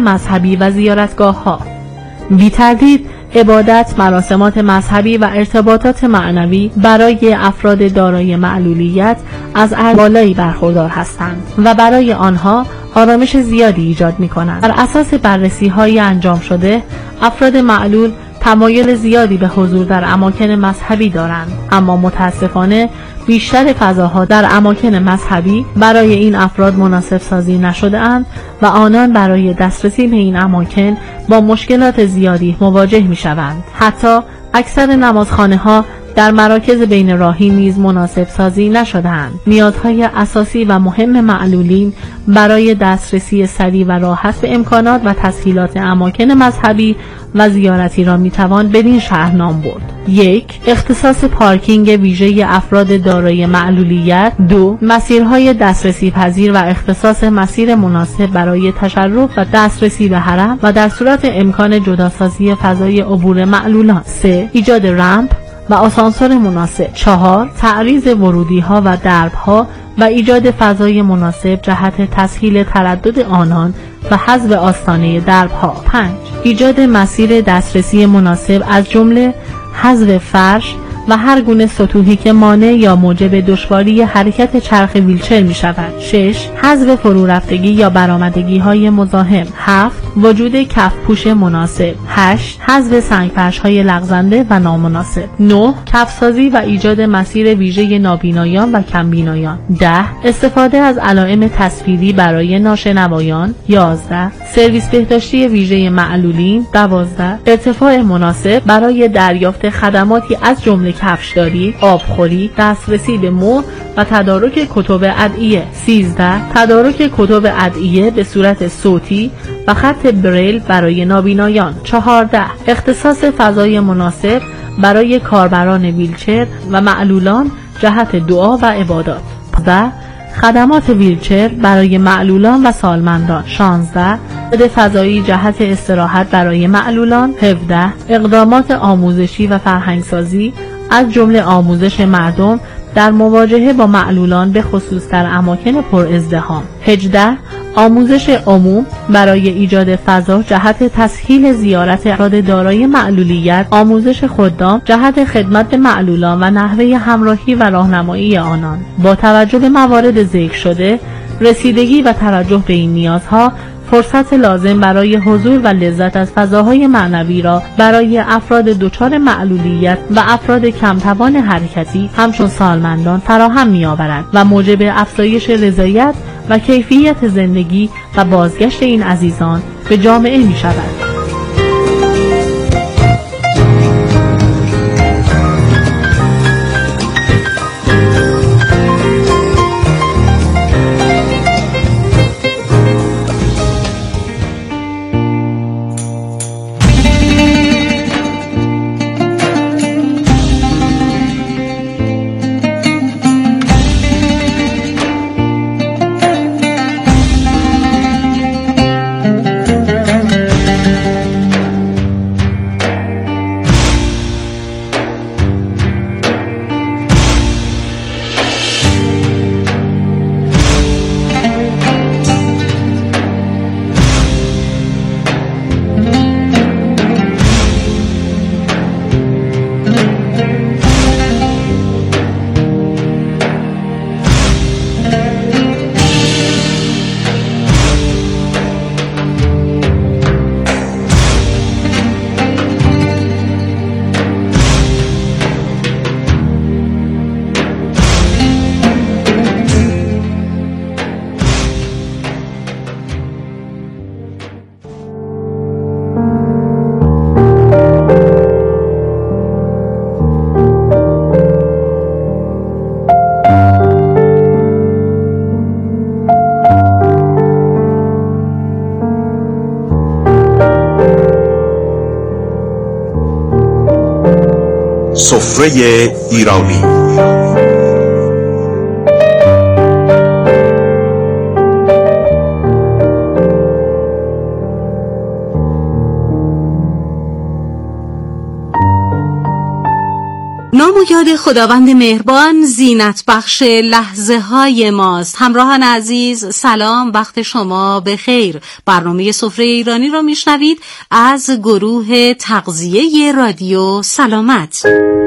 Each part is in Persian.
مذهبی و زیارتگاه‌ها. بی تردید عبادت، مراسمات مذهبی و ارتباطات معنوی برای افراد دارای معلولیت از ارزش بالایی برخوردار هستند و برای آنها آرامش زیادی ایجاد می‌کنند. بر اساس بررسی‌های انجام شده، افراد معلول تمایل زیادی به حضور در اماکن مذهبی دارند، اما متاسفانه بیشتر فضاها در اماکن مذهبی برای این افراد مناسب سازی نشده اند و آنان برای دسترسی به این اماکن با مشکلات زیادی مواجه می شوند. حتی اکثر نمازخانه‌ها در مراکز بین راهی نیز مناسب سازی نشده‌اند. نیازهای اساسی و مهم معلولین برای دسترسی سریع و راحت به امکانات و تسهیلات اماکن مذهبی و زیارتی را میتوان بدین شرح نام برد: 1. اختصاص پارکینگ ویژه افراد دارای معلولیت. 2. مسیرهای دسترسی پذیر و اختصاص مسیر مناسب برای تشرف و دسترسی به حرم و در صورت امکان جداسازی فضای عبور معلولان. 3. ایجاد رمپ و آسانسور مناسب. 4. تعریض ورودی‌ها و درب‌ها و ایجاد فضای مناسب جهت تسهیل تردد آنان و حذف آستانه درب‌ها. 5. ایجاد مسیر دسترسی مناسب از جمله حذف فرش و هر گونه سطوحی که مانع یا موجب دشواری حرکت چرخ ویلچر می شود. 6. حذف فرورفتگی یا برآمدگی‌های مزاحم. 7. وجود کفپوش مناسب. 8. حذف سنگفرش‌های لغزنده و نامناسب. 9. کفسازی و ایجاد مسیر ویژه نابینایان و کمبینایان. 10. استفاده از علائم تصویری برای ناشنوایان. 11. سرویس بهداشتی ویژه معلولین. 12. ارتفاع مناسب برای دریافت خدماتی از جمله کفشداری، آبخوری، دسترسی به مهر و تدارک کتب ادعیه. 13. تدارک کتب ادعیه به صورت صوتی و خط بریل برای نابینایان. 14. اختصاص فضای مناسب برای کاربران ویلچر و معلولان جهت دعا و عبادات. 15. خدمات ویلچر برای معلولان و سالمندان. 16. فضایی جهت استراحت برای معلولان. 17. اقدامات آموزشی و فرهنگسازی از جمله آموزش مردم در مواجهه با معلولان به خصوص در اماکن پر ازدحام. 18. آموزش عموم برای ایجاد فضا جهت تسهیل زیارت افراد دارای معلولیت، آموزش خدام جهت خدمت به معلولان و نحوه همراهی و راهنمایی آنان. با توجه به موارد ذکر شده، رسیدگی و توجه به این نیازها فرصت لازم برای حضور و لذت از فضاهای معنوی را برای افراد دچار معلولیت و افراد کمتوان حرکتی همچون سالمندان فراهم می‌آورد و موجب افزایش رضایت و کیفیت زندگی و بازگشت این عزیزان به جامعه می‌شود. سفره ایرانی. نام و یاد خداوند مهربان زینت بخش لحظه های ماست. همراهان عزیز سلام، وقت شما بخیر. برنامه سفره ایرانی رو میشنوید از گروه تغذیه رادیو سلامت.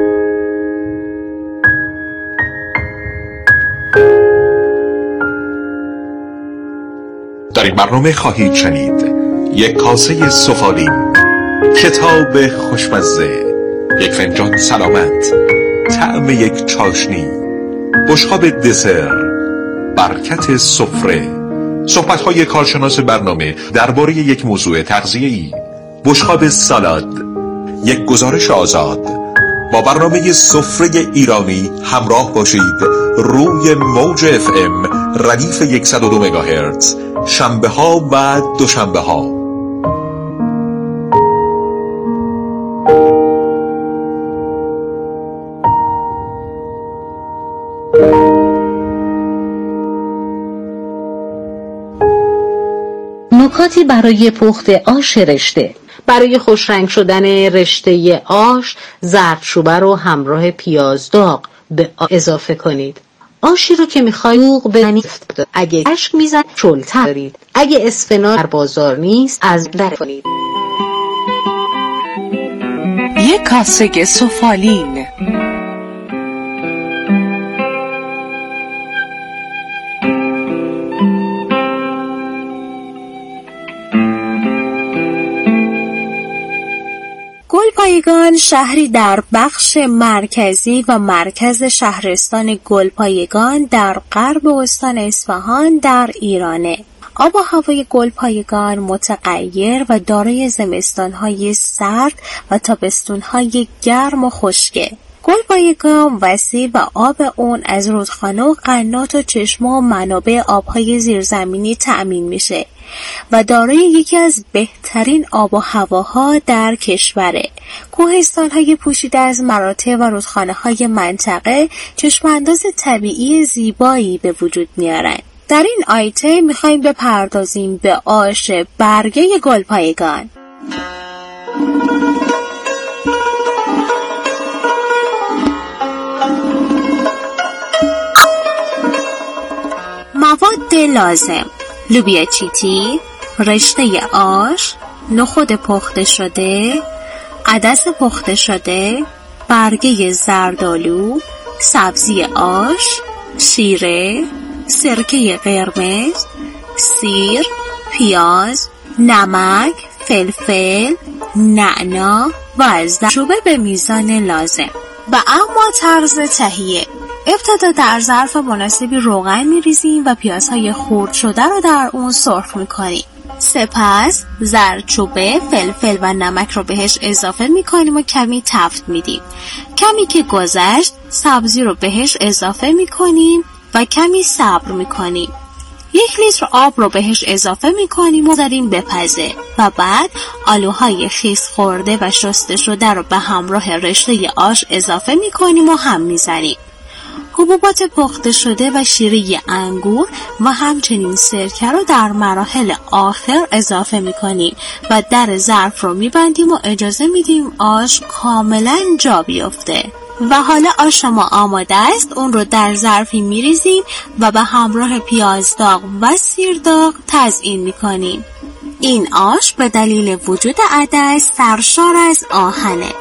در این برنامه خواهید شنید یک کاسه سفالین، کتاب خوشمزه، یک فنجان سلامت، طعم یک چاشنی، بشقاب دسر، برکت سفره، صحبت‌های کارشناس برنامه درباره یک موضوع تغذیه‌ای، بشقاب سالاد، یک گزارش آزاد. با برنامه سفره ایرانی همراه باشید روی موج FM ردیف 102 مگاهرتز شنبه ها و دوشنبه ها. نکاتی برای پخت آش رشته. برای خوشرنگ شدن رشته آش زردچوبه رو همراه پیاز داغ به اضافه کنید. آشی رو که میخواید بوق بزنید. اگه اشک میزن چلتر دارید. اگه اسفناج در بازار نیست از در کنید. یک کاسه سفالین. گلپایگان شهری در بخش مرکزی و مرکز شهرستان گلپایگان در غرب استان اصفهان در ایرانه. آب و هوای گلپایگان متغیر و دارای زمستان‌های سرد و تابستان‌های گرم و خشکه. گلپایگان وسیع و آب اون از رودخانه و قنات و چشمه و منابع آبهای زیرزمینی تأمین میشه و دارای یکی از بهترین آب و هواها در کشوره. کوهستان‌های پوشیده از مراتع و رودخانه‌های منطقه چشم‌انداز طبیعی زیبایی به وجود میارن. در این آیتم میخوایم بپردازیم به آش برگه گلپایگان. مواد لازم: لوبیا چیتی، رشته آش، نخود پخته شده، عدس پخته شده، برگه زردآلو، سبزی آش، شیره، سرکه قرمز، سیر، پیاز، نمک، فلفل، نعنا و زردچوبه به میزان لازم. و اما طرز تهیه: ابتدا در ظرف مناسبی روغن میریزیم و پیازهای خرد شده رو در اون سرخ میکنیم. سپس زردچوبه، فلفل و نمک رو بهش اضافه میکنیم و کمی تفت میدیم. کمی که گذشت سبزی رو بهش اضافه میکنیم و کمی صبر میکنیم. 1 لیتر آب رو بهش اضافه میکنیم و بذاریم بپزه و بعد آلوهای خیس خورده و شسته شده رو به همراه رشته آش اضافه میکنیم و هم میزنیم. حبوبات پخته شده و شیره انگور و همچنین سرکه رو در مراحل آخر اضافه میکنیم و در ظرف رو میبندیم و اجازه میدیم آش کاملا جا بیفته. و حالا آش ما آماده است. اون رو در ظرفی میریزیم و به همراه پیاز داغ و سیر داغ تزیین میکنیم. این آش به دلیل وجود عدس سرشار از آهنه.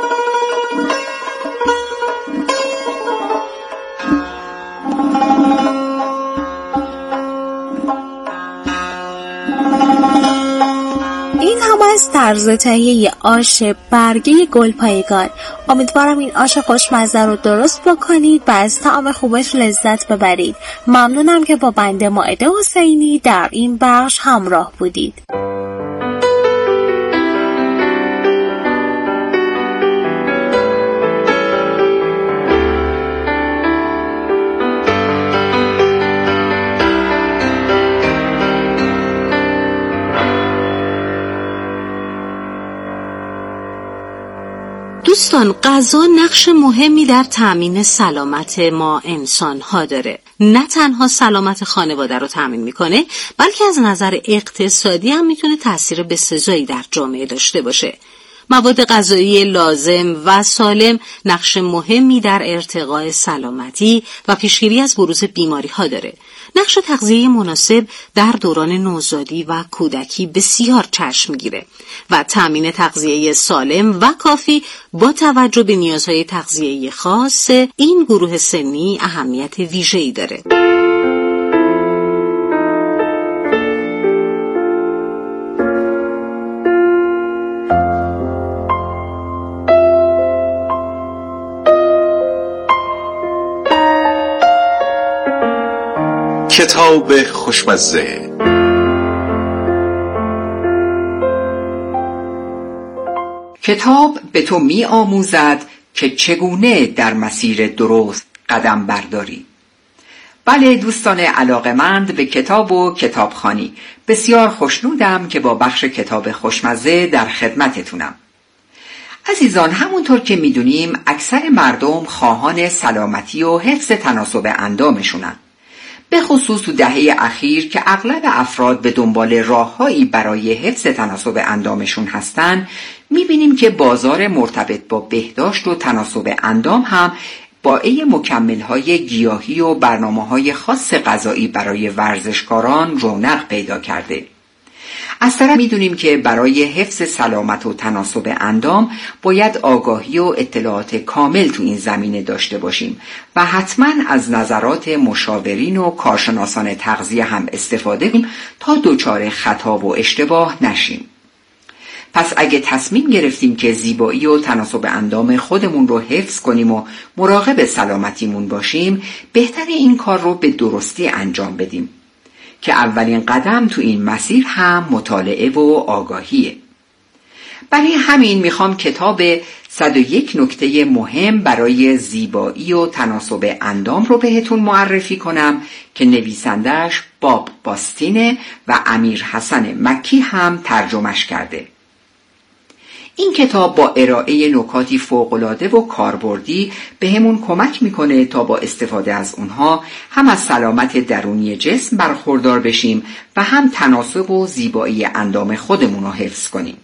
این هم از طرز تهیه آش برگه گلپایگان. امیدوارم این آش خوشمزه رو درست بکنید و از طعم خوبش لذت ببرید. ممنونم که با بنده مائده حسینی در این بخش همراه بودید. دوستان، غذا نقش مهمی در تامین سلامت ما انسان ها داره. نه تنها سلامت خانواده رو تامین میکنه، بلکه از نظر اقتصادی هم میتونه تاثیر بسزایی در جامعه داشته باشه. مواد غذایی لازم و سالم نقش مهمی در ارتقاء سلامتی و پیشگیری از بروز بیماری‌ها داره. نقش تغذیه مناسب در دوران نوزادی و کودکی بسیار چشم می‌گیره و تامین تغذیه سالم و کافی با توجه به نیازهای تغذیه‌ای خاص این گروه سنی اهمیت ویژه‌ای داره. کتاب خوشمزه. کتاب به تو می آموزد که چگونه در مسیر درست قدم برداری. بله دوستان علاقه‌مند به کتاب و کتابخوانی، بسیار خوشنودم که با بخش کتاب خوشمزه در خدمتتونم. عزیزان، همونطور که میدونیم اکثر مردم خواهان سلامتی و حفظ تناسب اندامشونن. به خصوص تو دهه اخیر که اغلب افراد به دنبال راههایی برای حفظ تناسب اندامشون هستن، میبینیم که بازار مرتبط با بهداشت و تناسب اندام هم با مکمل‌های گیاهی و برنامه‌های خاص غذایی برای ورزشکاران رونق پیدا کرده. از طرف میدونیم که برای حفظ سلامت و تناسب اندام باید آگاهی و اطلاعات کامل تو این زمینه داشته باشیم و حتما از نظرات مشاورین و کارشناسان تغذیه هم استفاده کنیم تا دچار خطا و اشتباه نشیم. پس اگه تصمیم گرفتیم که زیبایی و تناسب اندام خودمون رو حفظ کنیم و مراقب سلامتیمون باشیم، بهتره این کار رو به درستی انجام بدیم که اولین قدم تو این مسیر هم مطالعه و آگاهیه. برای همین میخوام کتاب 101 نکته مهم برای زیبایی و تناسب اندام رو بهتون معرفی کنم که نویسندش باب باستینه و امیر حسن مکی هم ترجمهش کرده. این کتاب با ارائه نکاتی فوق‌العاده و کاربردی بهمون کمک میکنه تا با استفاده از اونها هم از سلامت درونی جسم برخوردار بشیم و هم تناسب و زیبایی اندام خودمون رو حفظ کنیم.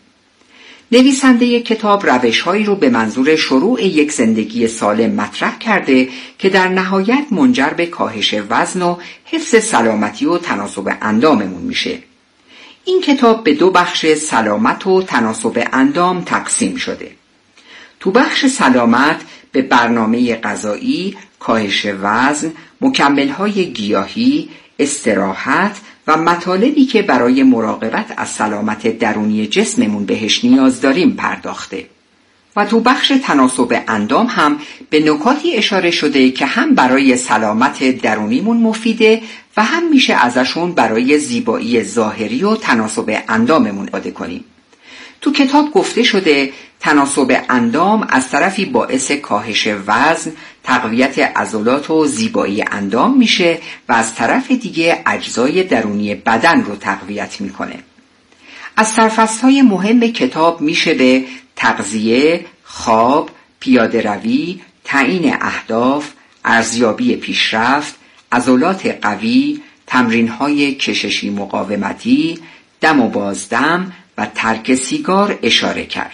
نویسنده کتاب روش‌هایی رو به منظور شروع یک زندگی سالم مطرح کرده که در نهایت منجر به کاهش وزن و حفظ سلامتی و تناسب انداممون میشه. این کتاب به دو بخش سلامت و تناسب اندام تقسیم شده. تو بخش سلامت به برنامه غذایی، کاهش وزن، مکمل‌های گیاهی، استراحت و مطالبی که برای مراقبت از سلامت درونی جسممون بهش نیاز داریم پرداخته. و تو بخش تناسب اندام هم به نکاتی اشاره شده که هم برای سلامت درونیمون مفیده و هم میشه ازشون برای زیبایی ظاهری و تناسب انداممون استفاده کنیم. تو کتاب گفته شده تناسب اندام از طرفی باعث کاهش وزن، تقویت عضلات و زیبایی اندام میشه و از طرف دیگه اجزای درونی بدن رو تقویت میکنه. از سرفصل‌های مهم کتاب میشه به تغذیه، خواب، پیاده روی، تعیین اهداف، ارزیابی پیشرفت، عضلات قوی، تمرین‌های کششی مقاومتی، دم و بازدم و ترک سیگار اشاره کرد.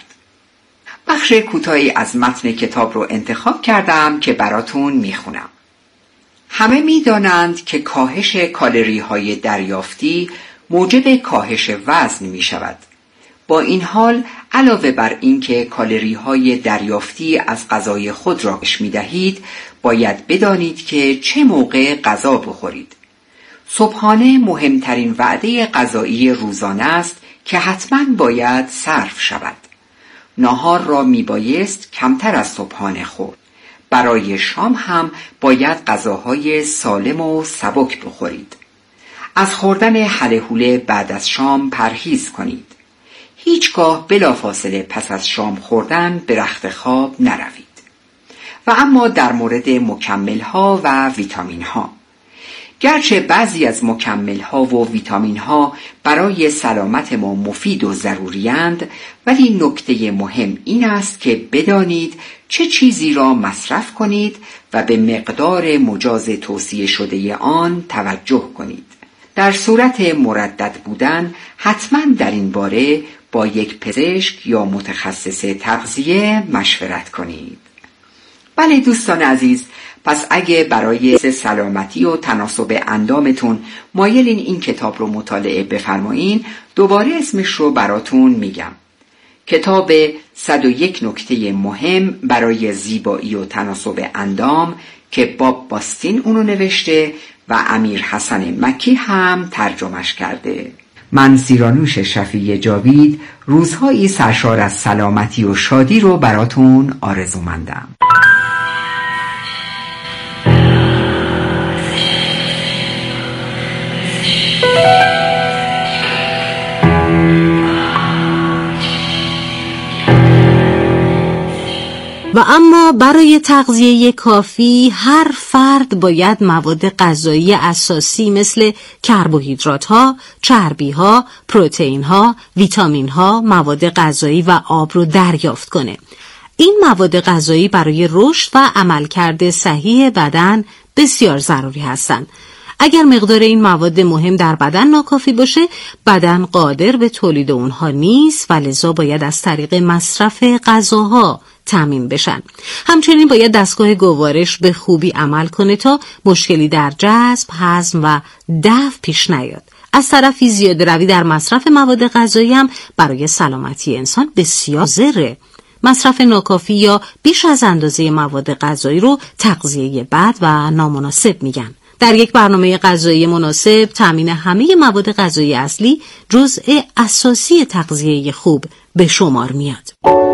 بخش کوتاهی از متن کتاب رو انتخاب کردم که براتون میخونم. همه میدانند که کاهش کالری‌های دریافتی موجب کاهش وزن میشود. با این حال علاوه بر اینکه کالری‌های دریافتی از غذای خود را کاهش می‌دهید، باید بدانید که چه موقع غذا بخورید. صبحانه مهمترین وعده غذایی روزانه است که حتماً باید صرف شود. ناهار را میبایست کمتر از صبحانه خورد. برای شام هم باید غذاهای سالم و سبک بخورید. از خوردن هلهوله بعد از شام پرهیز کنید. هیچگاه بلافاصله پس از شام خوردن به رخت خواب نروید. و اما در مورد مکمل‌ها و ویتامین‌ها، گرچه بعضی از مکمل‌ها و ویتامین‌ها برای سلامت ما مفید و ضروری‌اند، ولی نکته مهم این است که بدانید چه چیزی را مصرف کنید و به مقدار مجاز توصیه شده آن توجه کنید. در صورت مردد بودن حتما در این باره با یک پزشک یا متخصص تغذیه مشورت کنید. بله دوستان عزیز، پس اگه برای سلامتی و تناسب اندامتون مایلین این کتاب رو مطالعه بفرمایین، دوباره اسمش رو براتون میگم. کتاب 101 نکته مهم برای زیبایی و تناسب اندام که باب باستین اونو نوشته و امیر حسن مکی هم ترجمهش کرده. من سیرانوش شفیع جاوید روزهایی سرشار از سلامتی و شادی رو براتون آرزومندم. و اما برای تغذیه کافی هر فرد باید مواد غذایی اساسی مثل کربوهیدرات‌ها، چربی‌ها، پروتئین‌ها، ویتامین‌ها، مواد غذایی و آب رو دریافت کنه. این مواد غذایی برای رشد و عملکرد صحیح بدن بسیار ضروری هستند. اگر مقدار این مواد مهم در بدن ناکافی باشه، بدن قادر به تولید اونها نیست و لذا باید از طریق مصرف غذاها تامین بشن. همچنین باید دستگاه گوارش به خوبی عمل کنه تا مشکلی در جذب، هضم و دفع پیش نیاد. از طرفی زیاده‌روی در مصرف مواد غذایی هم برای سلامتی انسان بسیار ضره. مصرف ناکافی یا بیش از اندازه مواد غذایی رو تغذیه بد و نامناسب میگن. در یک برنامه غذایی مناسب، تامین همه مواد غذایی اصلی جزء اساسی تغذیه خوب به شمار میاد.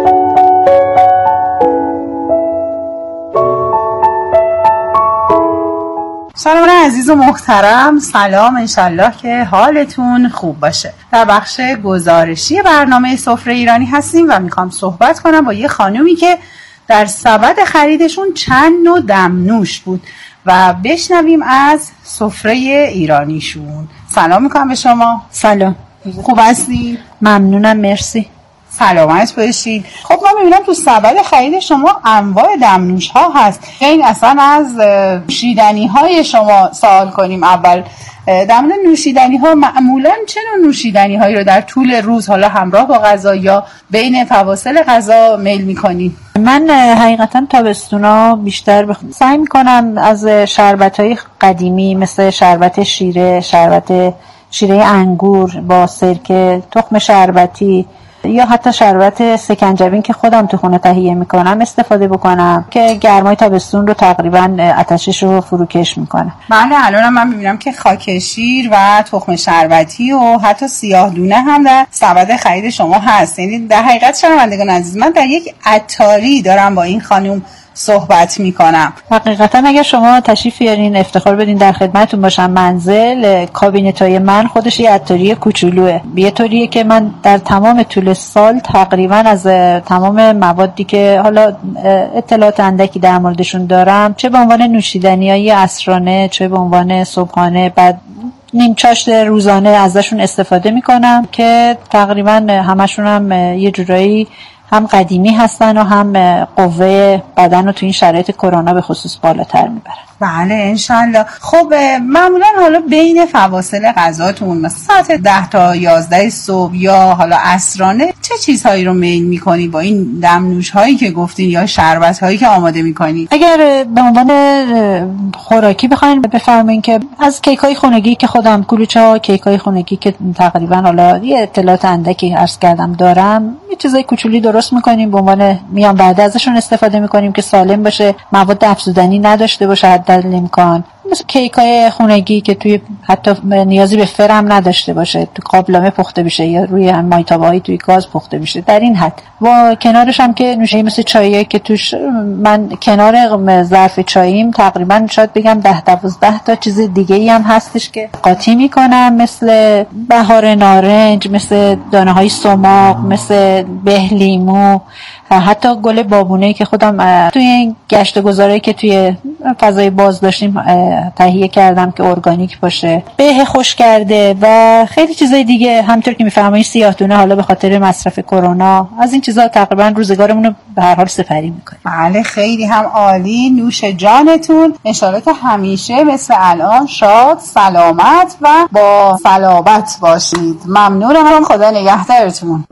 سلام عزیز و محترم، سلام، انشالله که حالتون خوب باشه. در بخش گزارشی برنامه سفره ایرانی هستیم و میخوام صحبت کنم با یه خانومی که در سبد خریدشون چند نوع دمنوش بود و بشنویم از سفره ایرانیشون. سلام میکنم به شما. سلام، خوب هستی؟ ممنونم، مرسی. سلامت باشید. خب من میبینم تو سبد خرید شما انواع دمنوش ها هست. این اصلا از نوشیدنی های شما سوال کنیم. اول در مورد نوشیدنی ها، معمولا چه نوع نوشیدنی هایی رو در طول روز، حالا همراه با غذا یا بین فواصل غذا میل میکنید؟ من حقیقتا تابستونا بیشتر سعی میکنم از شربت های قدیمی مثل شربت شیره انگور با سرکه، تخم شربتی یا حتی شربت سکنجبین که خودم تو خونه تهیه میکنم استفاده بکنم که گرمای تابستون رو تقریبا آتشش رو فروکش میکنه. بله، الان من میبینم که خاک شیر و تخم شربتی و حتی سیاه دونه هم در سبد خرید شما هست. یعنی در حقیقت شنوندگان عزیز، من در یک عطاری دارم با این خانم صحبت میکنم. حقیقتا اگر شما تشریف بیارین افتخار بدین در خدمتتون باشم. منزل کابینتای من خودش یه عطاری کوچولوئه، یه طوریه که من در تمام طول سال تقریبا از تمام موادی که حالا اطلاعات اندکی در موردشون دارم، چه به عنوان نوشیدنیای عصرانه، چه به عنوان صبحانه، بعد نیم چاشت روزانه ازشون استفاده میکنم که تقریبا همشون هم یه جورایی هم قدیمی هستن و هم قوه بدن رو تو این شرایط کرونا به خصوص بالاتر میبرن. بله انشالله. خب معمولا حالا بین فواصل غذاتون مثلا ساعت 10 تا 11 صبح یا حالا عصرانه چه چیزهایی رو میل میکنی با این دمنوش هایی که گفتین یا شربت هایی که آماده میکنی؟ اگر به عنوان خوراکی بخواین بفرمایین که از کیک های خونگی که خودم کلوچه ها، کیک های خونگی که تقریبا حالا یه اطلاعات اندکی عرض کردم دارم، یه چیزای کوچولی درست میکنیم به عنوان میان بعد ازشون استفاده میکنیم که سالم باشه، مواد افزودنی نداشته باشه حد الامکان. مثل کیکای خونگی که توی حتی نیازی به فرم نداشته باشه، تو قابلمه پخته بشه یا روی مایتابه‌ای توی گاز پخته بشه، در این حد. و کنارش هم که نوشیدنی مثل چایی که توش من کنار ظرف چاییم تقریبا شاید بگم 10-12 تا چیز دیگه‌ای هم هستش که قاطی میکنم، مثل بهار نارنج، مثل دانه‌های سماق، مثل به لیمو، حتی گل بابونه که خودم توی این گشت گذاری که توی فضای باز داشتیم تهیه کردم که ارگانیک باشه، به خوش کرده و خیلی چیزای دیگه. همونطور که میفرمایید سیاه‌دونه حالا به خاطر مصرف کرونا از این چیزا تقریبا روزگارمون رو به هر حال سپری میکنیم. بله خیلی هم عالی، نوش جانتون. ان شاءالله که همیشه مثل الان شاد، سلامت و با صلابت باشید. ممنونم، خدا نگهدارتون.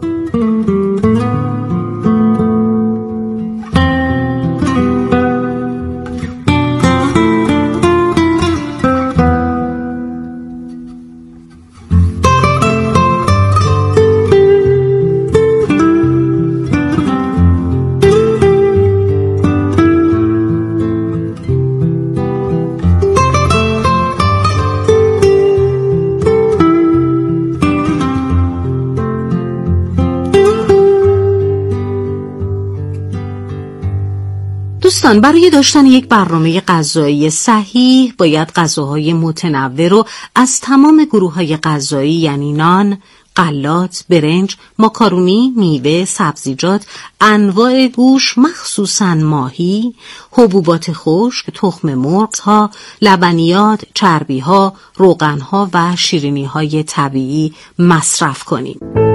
دوستان، برای داشتن یک برنامه غذایی صحیح باید غذاهای متنوع رو از تمام گروه‌های غذایی یعنی نان، غلات، برنج، ماکارونی، میوه، سبزیجات، انواع گوشت مخصوصاً ماهی، حبوبات خشک، تخم مرغ، لبنیات، چربی‌ها، روغن‌ها و شیرینی‌های طبیعی مصرف کنیم.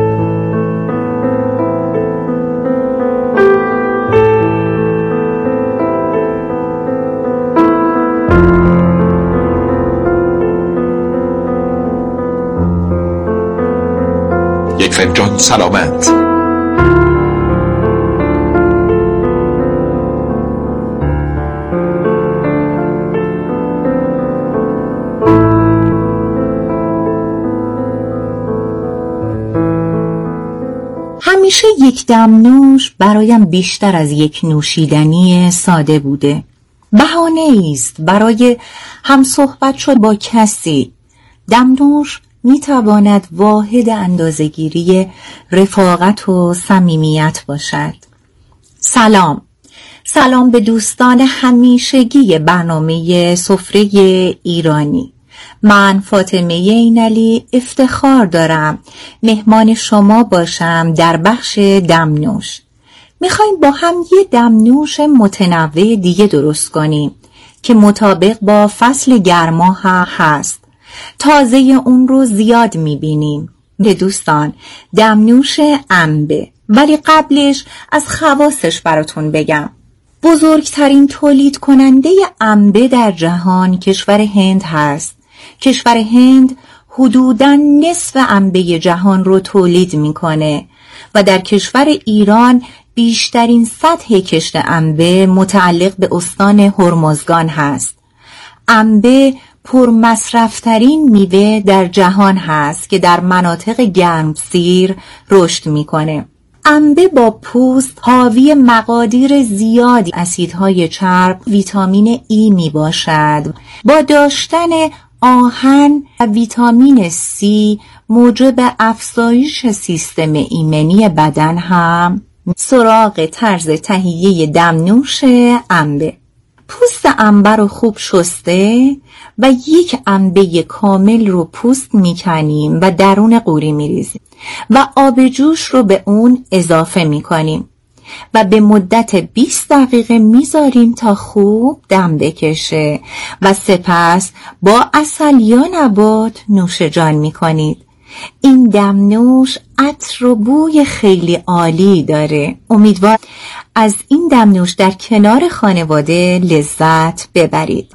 یک فنجان سلامت. همیشه یک دمنوش برایم بیشتر از یک نوشیدنی ساده بوده. بهانه‌ای است برای همصحبت شد با کسی. دمنوش میتواند واحد اندازه‌گیری رفاقت و صمیمیت باشد. سلام به دوستان همیشگی برنامه سفره ایرانی. من فاطمه اینعلی افتخار دارم مهمان شما باشم در بخش دمنوش. میخوایم با هم یه دمنوش متنوع دیگه درست کنیم که مطابق با فصل گرما هست. تازه اون رو زیاد میبینیم. دوستان، دمنوش انبه. ولی قبلش از خواصش براتون بگم. بزرگترین تولید کننده انبه در جهان کشور هند هست. کشور هند حدوداً نصف انبه جهان رو تولید میکنه و در کشور ایران بیشترین سطح کشت انبه متعلق به استان هرمزگان هست. انبه پرمصرفترین میوه در جهان هست که در مناطق گرمسیر رشد میکنه. انبه با پوست حاوی مقادیر زیادی اسیدهای چرب، ویتامین ای می باشد. با داشتن آهن و ویتامین سی موجب افزایش سیستم ایمنی بدن هم سراغ طرز تهیه دمنوش انبه. پوست انبه رو خوب شسته و یک انبه کامل رو پوست میکنیم و درون قوری میریزیم و آب جوش رو به اون اضافه میکنیم و به مدت 20 دقیقه میذاریم تا خوب دم بکشه و سپس با عسل یا نبات نوش جان میکنید. این دمنوش عطر و بوی خیلی عالی داره. امیدوارم از این دمنوش در کنار خانواده لذت ببرید.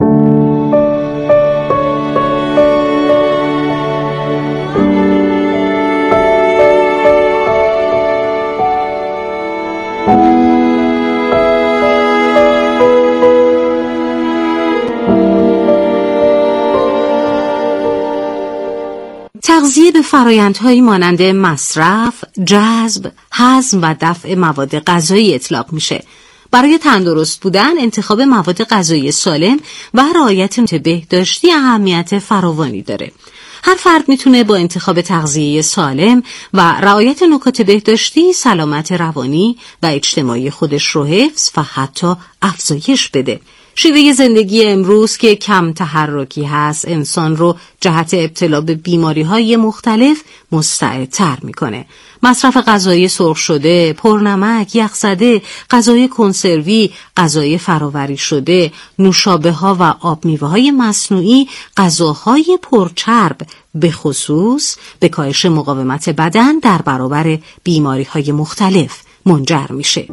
تغذیه به فرآیندهایی مانند مصرف، جذب، هضم و دفع مواد غذایی اطلاق میشه. برای تندرست بودن انتخاب مواد غذایی سالم و رعایت بهداشتی اهمیت فراوانی داره. هر فرد میتونه با انتخاب تغذیه سالم و رعایت نکات بهداشتی سلامت روانی و اجتماعی خودش رو حفظ و حتی افزایش بده. شیوه زندگی امروز که کم تحرکی هست انسان رو جهت ابتلا به بیماری‌های مختلف مستعدتر میکنه. مصرف غذای سرخ شده، پرنمک، یخزده، غذای کنسروی، غذای فراوری شده، نوشابه‌ها و آب میوه‌های مصنوعی، غذاهای پرچرب به خصوص به کاهش مقاومت بدن در برابر بیماری‌های مختلف منجر میشه.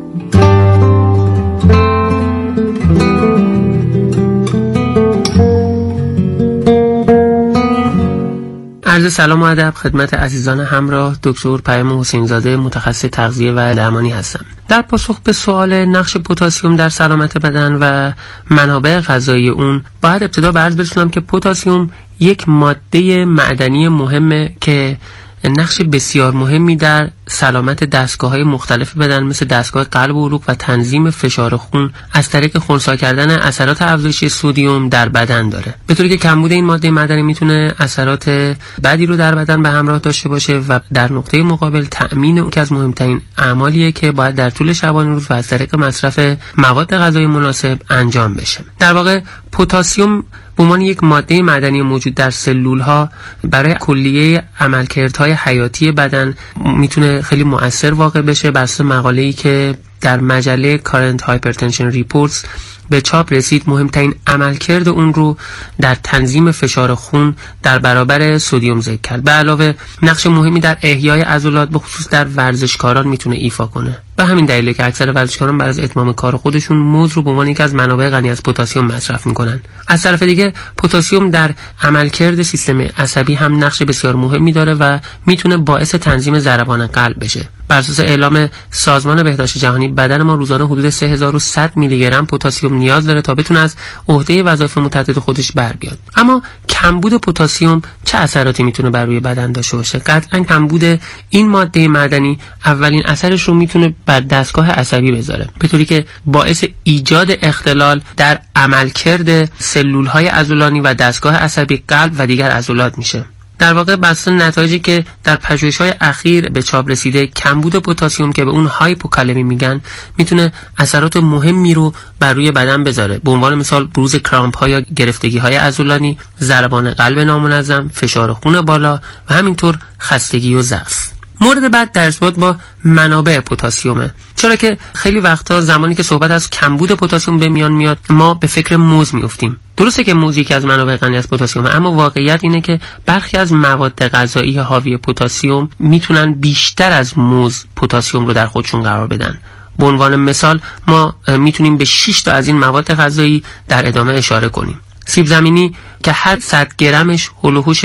عرض سلام و ادب خدمت عزیزان همراه. دکتر پیام حسین‌زاده متخصص تغذیه و درمانی هستم. در پاسخ به سوال نقش پتاسیم در سلامت بدن و منابع غذایی اون باید ابتدا به عرض برسونم که پتاسیم یک ماده معدنی مهمه که نقش بسیار مهمی در سلامت دستگاه‌های مختلف بدن مثل دستگاه قلب و عروق و تنظیم فشار خون از طریق خنثی کردن اثرات افزایشی سدیم در بدن داره، به طوری که کمبود این ماده معدنی میتونه اثرات بدی رو در بدن به همراه داشته باشه و در نقطه مقابل تأمین اون که از مهمترین اعمالیه که باید در طول شبانه روز و از طریق مصرف مواد غذایی مناسب انجام بشه. در واقع پتاسیم به عنوان یک ماده معدنی موجود در سلول‌ها برای کلیه عملکردهای حیاتی بدن میتونه خیلی مؤثر واقع بشه. بر اساس مقاله‌ای که در مجله Current Hypertension Reports به چاپ رسید، مهمترین عملکرد اون رو در تنظیم فشار خون در برابر سدیم ذکر کرد. به علاوه نقش مهمی در احیای عضلات به خصوص در ورزشکاران میتونه ایفا کنه. به همین دلیله که اکثر ورزشکاران بعد از اتمام کار خودشون موز رو به عنوان یکی از منابع غنی از پتاسیم مصرف میکنن. از طرف دیگه پتاسیم در عملکرد سیستم عصبی هم نقش بسیار مهمی داره و میتونه باعث تنظیم ضربان قلب بشه. بر اساس اعلام سازمان بهداشت جهانی بدن ما روزانه حدود 3100 میلی گرم پتاسیم نیاز داره تا بتونه از عهده وظایف متعدد خودش بر بیاد. اما کمبود پتاسیم چه اثراتی میتونه بر روی بدن داشته باشه؟ قطعاً کمبود این ماده معدنی اولین اثرش رو میتونه بر دستگاه عصبی بذاره، به طوری که باعث ایجاد اختلال در عملکرد سلول‌های عضلانی و دستگاه عصبی قلب و دیگر عضلات میشه. در واقع بسته نتایجی که در پژوهش‌های اخیر به چاپ رسیده، کمبود پتاسیم که به اون هایپوکالمی میگن میتونه اثرات مهمی رو بر روی بدن بذاره. به عنوان مثال بروز کرامپ‌ها یا گرفتگی‌های عضلانی، ضربان قلب نامنظم، فشار خون بالا و همینطور خستگی و ضعف. مورد بعد در ارتباط با منابع پتاسیمه، چرا که خیلی وقتا زمانی که صحبت از کمبود پتاسیم به میان میاد ما به فکر موز میافتیم. درسته که موز یکی از منابع غنی از پتاسیمه، اما واقعیت اینه که برخی از مواد غذایی حاوی پتاسیم میتونن بیشتر از موز پتاسیم رو در خودشون قرار بدن. به عنوان مثال ما میتونیم به 6 تا از این مواد غذایی در ادامه اشاره کنیم. سیب زمینی که هر 100 گرمش هولوحوش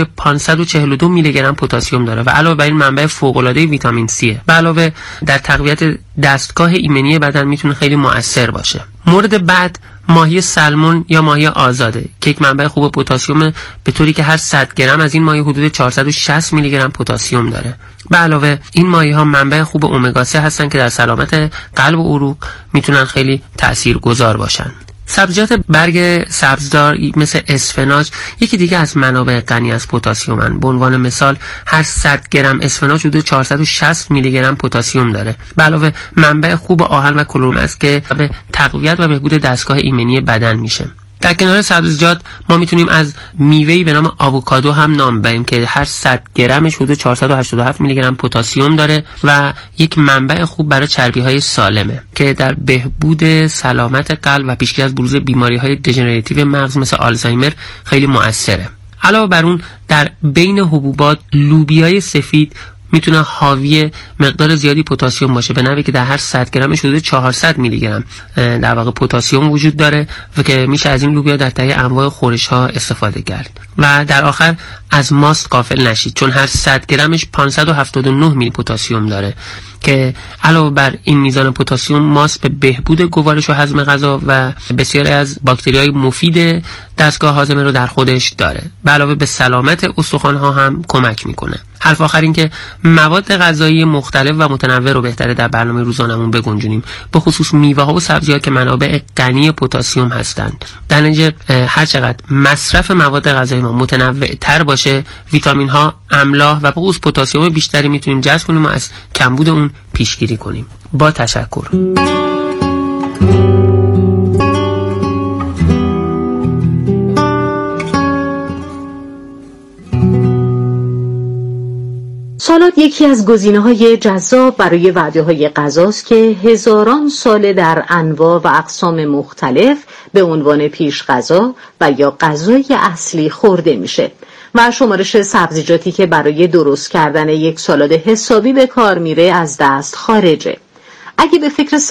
542 میلی گرم پتاسیم داره و علاوه بر این منبع فوق‌العاده ویتامین C. به علاوه در تقویت دستگاه ایمنی بدن میتونه خیلی مؤثر باشه. مورد بعد ماهی سلمون یا ماهی آزاده که یک منبع خوب پتاسیم، به طوری که هر 100 گرم از این ماهی حدود 460 میلی گرم پتاسیم داره. به علاوه این ماهی ها منبع خوب امگا 3 هستن که در سلامت قلب و عروق میتونن خیلی تاثیرگذار باشن. سبزیجات برگ سبزدار مثل اسفناج یکی دیگه از منابع غنی از پتاسیمن. به عنوان مثال هر 100 گرم اسفناج حدود 460 میلی گرم پتاسیم داره. به علاوه منبع خوب آهن و کلورم است که به تقویت و بهبود دستگاه ایمنی بدن میشه. در کنار سبزیجات ما میتونیم از میوه‌ای به نام آووکادو هم نام ببریم که هر 100 گرمش حدود 487 میلی گرم پتاسیم داره و یک منبع خوب برای چربی‌های سالمه که در بهبود سلامت قلب و پیشگیری از بروز بیماری‌های دژنراتیو مغز مثل آلزایمر خیلی مؤثره. علاوه بر اون در بین حبوبات لوبیای سفید میتونه حاوی مقدار زیادی پتاسیم باشه، به نحوی که در هر 100 گرمش حدود 400 میلی گرم در واقع پتاسیم وجود داره و که میشه از این لوبیا در تهیه انواع خورش ها استفاده کرد. و در آخر از ماست غافل نشید، چون هر 100 گرمش 579 میلی پتاسیم داره که علاوه بر این میزان پتاسیم ماست به بهبود گوارش و هضم غذا و بسیاری از باکتریای مفید دستگاه هاضمه رو در خودش داره. به علاوه به سلامت استخوان‌ها هم کمک میکنه. حرف آخر این که مواد غذایی مختلف و متنوع رو بهتره در برنامه روزانمون بگنجونیم، به خصوص میوه‌ها و سبزی‌ها که منابع غنی پتاسیم هستند. در نتیجه هر چقدر مصرف مواد غذایی ما متنوع‌تر باشه، ویتامین‌ها، املاح و به خصوص پتاسیم بیشتری میتونیم جذب کنیم و از کمبود اون پیشگیری کنیم. با تشکر. سالاد یکی از گزینه‌های جذاب برای وعده‌های غذاست که هزاران ساله در انواع و اقسام مختلف به عنوان پیش غذا و یا غذای اصلی خورده میشه و شمارش سبزیجاتی که برای درست کردن یک سالاد حسابی به کار میره از دست خارجه. اگه به فکر